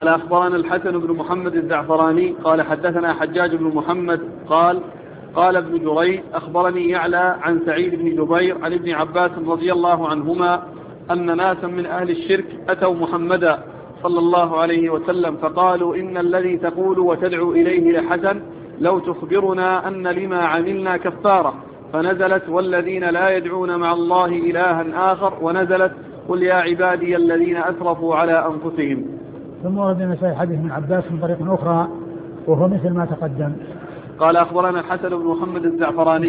قال أخبرنا الحسن بن محمد الزعفراني قال حدثنا حجاج بن محمد قال ابن جريج أخبرني يعلى عن سعيد بن جبير عن ابن عباس رضي الله عنهما أن ناسا من أهل الشرك أتوا محمدا صلى الله عليه وسلم فقالوا إن الذي تقول وتدعو إليه لحسن، لو تخبرنا أن لما عملنا كفارة. فنزلت والذين لا يدعون مع الله إلها آخر، ونزلت قل يا عبادي الذين أسرفوا على أنفسهم. ثم ورد النسائي حديث من عباس من طريق أخرى وهو مثل ما تقدم. قال أخبرنا الحسن بن محمد الزعفراني